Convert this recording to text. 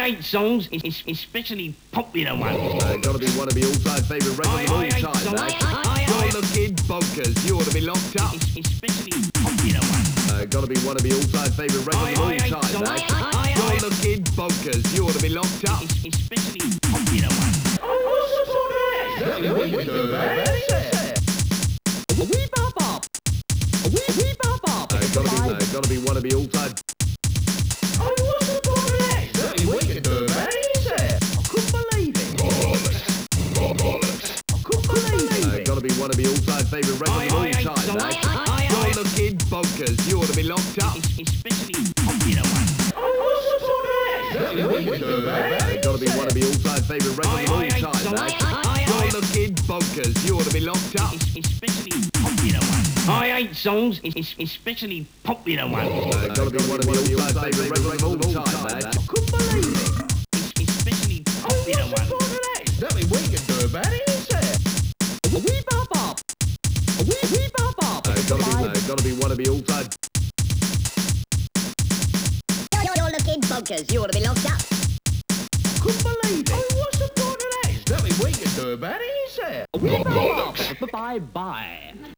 hate songs, especially popular ones. Gotta be one of your all-time favourite records of all time, mate. You're looking bonkers. You ought to be locked up. Especially popular ones. Gotta be one of your all-time favourite records of all time, mate. You're looking bonkers. You ought to be locked up. Especially popular ones. Gotta be one of your all-time. Gotta be one of your all-time favourite records of all time, mate. You're looking bonkers. You ought to be locked up. Especially popular ones. Gotta be one of your all-time favourite records of all time, mate. You're looking bonkers. You ought to be locked up. Especially popular ones. I hate songs, especially popular ones. Gotta be one of your all-time favourite records of all time, mate. I couldn't believe it. Especially popular ones. Nothing we can do about it, is there? We bop up. We bop up. Gotta be one of your all-time. You're looking bonkers. You ought to be locked up. Couldn't believe it. Oh, what's the point of that? There's nothing we can do about it, is there? We bop up. Bye-bye.